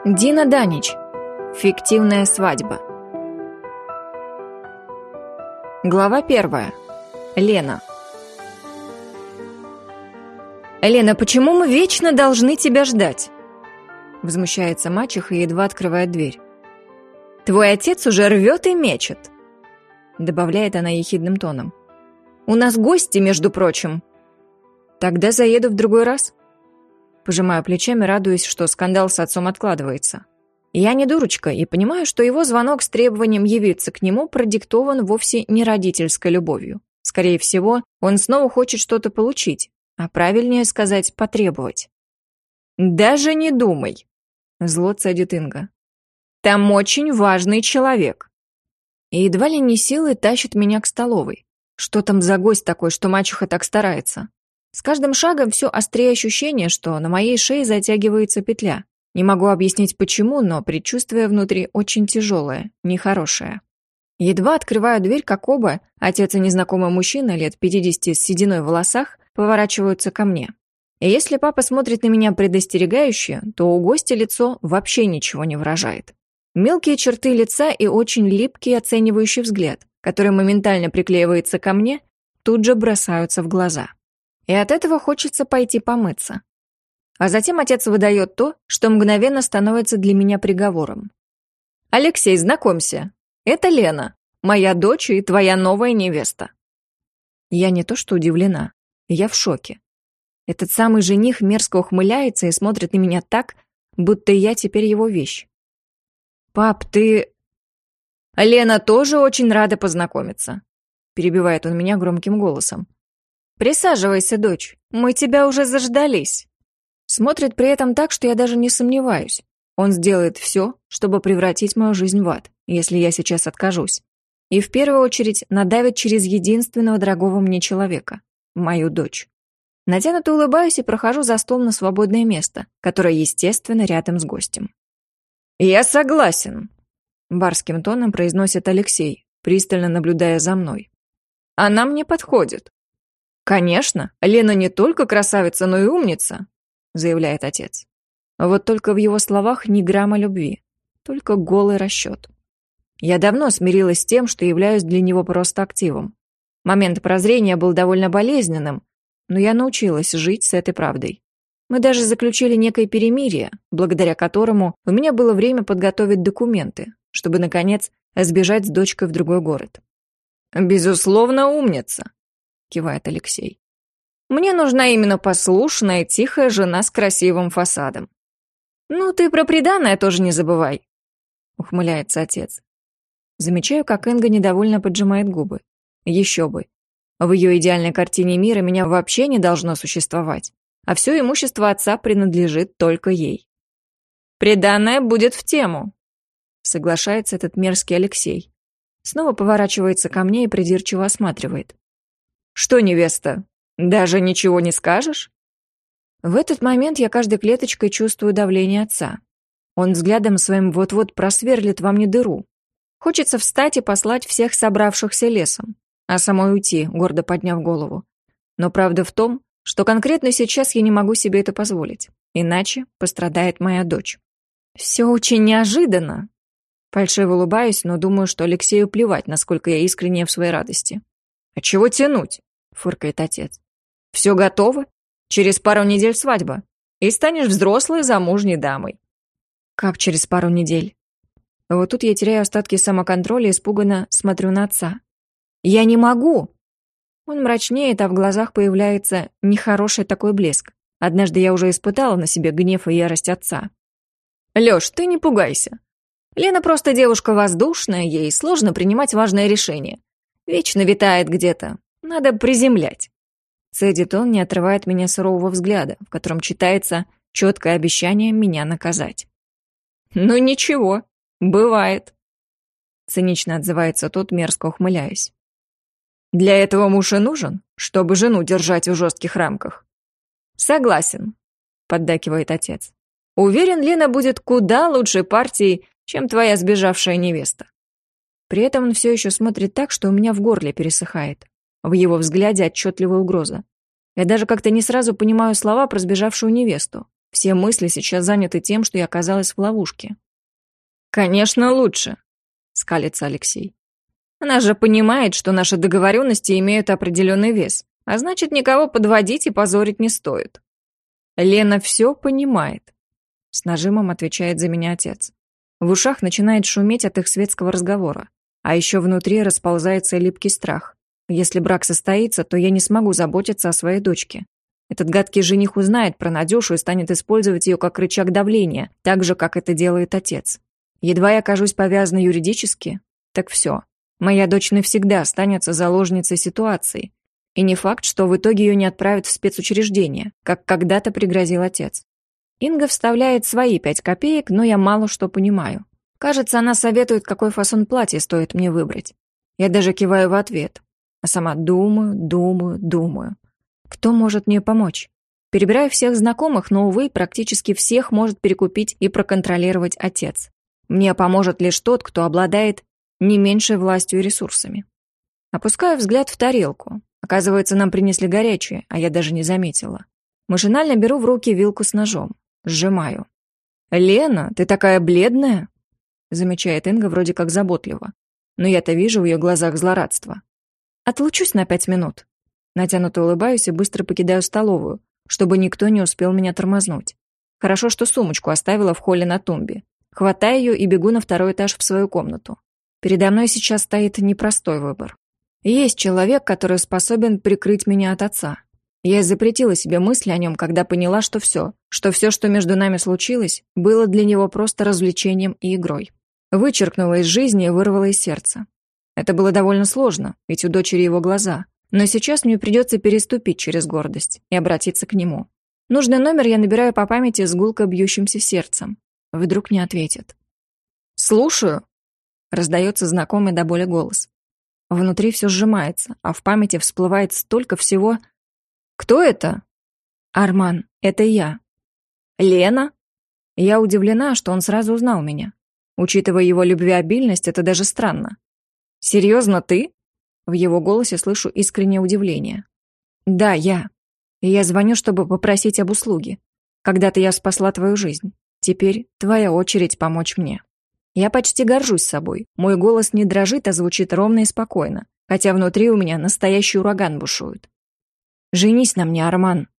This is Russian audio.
Дина Данич. Фиктивная свадьба. Глава 1. Лена. «Лена, почему мы вечно должны тебя ждать?» Возмущается мачеха и едва открывает дверь. «Твой отец уже рвет и мечет», добавляет она ехидным тоном. «У нас гости, между прочим». «Тогда заеду в другой раз». Пожимаю плечами, радуясь, что скандал с отцом откладывается. Я не дурочка и понимаю, что его звонок с требованием явиться к нему продиктован вовсе не родительской любовью. Скорее всего, он снова хочет что-то получить, а правильнее сказать потребовать. «Даже не думай», — зло цедит Инга. «Там очень важный человек». И едва ли не силой тащит меня к столовой. Что там за гость такой, что мачеха так старается? С каждым шагом все острее ощущение, что на моей шее затягивается петля. Не могу объяснить почему, но предчувствие внутри очень тяжелое, нехорошее. Едва открываю дверь, как оба, отец и незнакомый мужчина лет 50 с сединой в волосах, поворачиваются ко мне. И если папа смотрит на меня предостерегающе, то у гостя лицо вообще ничего не выражает. Мелкие черты лица и очень липкий оценивающий взгляд, который моментально приклеивается ко мне, тут же бросаются в глаза. И от этого хочется пойти помыться. А затем отец выдает то, что мгновенно становится для меня приговором. «Алексей, знакомься, это Лена, моя дочь и твоя новая невеста». Я не то что удивлена, я в шоке. Этот самый жених мерзко ухмыляется и смотрит на меня так, будто я теперь его вещь. «Пап, ты...» «Лена тоже очень рада познакомиться», перебивает он меня громким голосом. «Присаживайся, дочь, мы тебя уже заждались». Смотрит при этом так, что я даже не сомневаюсь. Он сделает все, чтобы превратить мою жизнь в ад, если я сейчас откажусь. И в первую очередь надавит через единственного дорогого мне человека – мою дочь. Натянуто улыбаюсь и прохожу за стол на свободное место, которое, естественно, рядом с гостем. «Я согласен», – барским тоном произносит Алексей, пристально наблюдая за мной. «Она мне подходит». «Конечно, Лена не только красавица, но и умница», заявляет отец. Вот только в его словах ни грамма любви, только голый расчет. Я давно смирилась с тем, что являюсь для него просто активом. Момент прозрения был довольно болезненным, но я научилась жить с этой правдой. Мы даже заключили некое перемирие, благодаря которому у меня было время подготовить документы, чтобы, наконец, сбежать с дочкой в другой город. «Безусловно, умница», кивает Алексей. «Мне нужна именно послушная, тихая жена с красивым фасадом». «Ну, ты про приданое тоже не забывай», — ухмыляется отец. Замечаю, как Инга недовольно поджимает губы. Еще бы. В ее идеальной картине мира меня вообще не должно существовать, а все имущество отца принадлежит только ей. «Приданое будет в тему», — соглашается этот мерзкий Алексей. Снова поворачивается ко мне и придирчиво осматривает. «Что, невеста, даже ничего не скажешь?» В этот момент я каждой клеточкой чувствую давление отца. Он взглядом своим вот-вот просверлит во мне дыру. Хочется встать и послать всех собравшихся лесом, а самой уйти, гордо подняв голову. Но правда в том, что конкретно сейчас я не могу себе это позволить, иначе пострадает моя дочь. Все очень неожиданно. Фальшиво улыбаюсь, но думаю, что Алексею плевать, насколько я искренне в своей радости. «А чего тянуть?» — фыркает отец. «Все готово? Через пару недель свадьба. И станешь взрослой замужней дамой». «Как через пару недель?» Вот тут я теряю остатки самоконтроля и испуганно смотрю на отца. «Я не могу!» Он мрачнеет, а в глазах появляется нехороший такой блеск. Однажды я уже испытала на себе гнев и ярость отца. «Лёш, ты не пугайся. Лена просто девушка воздушная, ей сложно принимать важные решения. Вечно витает где-то. Надо приземлять». Цедит он, не отрывает меня сурового взгляда, в котором читается четкое обещание меня наказать. «Ну ничего, бывает», — цинично отзывается тот, мерзко ухмыляясь. «Для этого муж и нужен, чтобы жену держать в жестких рамках». «Согласен», — поддакивает отец. «Уверен, Лена будет куда лучшей партией, чем твоя сбежавшая невеста». При этом он все еще смотрит так, что у меня в горле пересыхает. В его взгляде отчетливая угроза. Я даже как-то не сразу понимаю слова про сбежавшую невесту. Все мысли сейчас заняты тем, что я оказалась в ловушке. «Конечно, лучше», — скалится Алексей. «Она же понимает, что наши договоренности имеют определенный вес, а значит, никого подводить и позорить не стоит». «Лена все понимает», — с нажимом отвечает за меня отец. В ушах начинает шуметь от их светского разговора, а еще внутри расползается липкий страх. Если брак состоится, то я не смогу заботиться о своей дочке. Этот гадкий жених узнает про Надюшу и станет использовать ее как рычаг давления, так же, как это делает отец. Едва я окажусь повязана юридически, так все. Моя дочь навсегда останется заложницей ситуации. И не факт, что в итоге ее не отправят в спецучреждение, как когда-то пригрозил отец. Инга вставляет свои 5 копеек, но я мало что понимаю. Кажется, она советует, какой фасон платья стоит мне выбрать. Я даже киваю в ответ. А сама думаю. Кто может мне помочь? Перебираю всех знакомых, но, увы, практически всех может перекупить и проконтролировать отец. Мне поможет лишь тот, кто обладает не меньшей властью и ресурсами. Опускаю взгляд в тарелку. Оказывается, нам принесли горячее, а я даже не заметила. Машинально беру в руки вилку с ножом. Сжимаю. «Лена, ты такая бледная?» Замечает Инга вроде как заботливо. Но я-то вижу в ее глазах злорадство. «Отлучусь на 5 минут». Натянуто улыбаюсь и быстро покидаю столовую, чтобы никто не успел меня тормознуть. Хорошо, что сумочку оставила в холле на тумбе. Хватаю ее и бегу на 2-й этаж в свою комнату. Передо мной сейчас стоит непростой выбор. Есть человек, который способен прикрыть меня от отца. Я запретила себе мысли о нем, когда поняла, что все, что между нами случилось, было для него просто развлечением и игрой. Вычеркнула из жизни и вырвала из сердца. Это было довольно сложно, ведь у дочери его глаза. Но сейчас мне придется переступить через гордость и обратиться к нему. Нужный номер я набираю по памяти с гулко бьющимся сердцем. Вдруг не ответит. «Слушаю», — раздается знакомый до боли голос. Внутри все сжимается, а в памяти всплывает столько всего. «Кто это?» «Арман, это я». «Лена?» Я удивлена, что он сразу узнал меня. Учитывая его любвеобильность, это даже странно. «Серьезно, ты?» В его голосе слышу искреннее удивление. «Да, я. И я звоню, чтобы попросить об услуге. Когда-то я спасла твою жизнь. Теперь твоя очередь помочь мне». Я почти горжусь собой. Мой голос не дрожит, а звучит ровно и спокойно, хотя внутри у меня настоящий ураган бушует. «Женись на мне, Арман».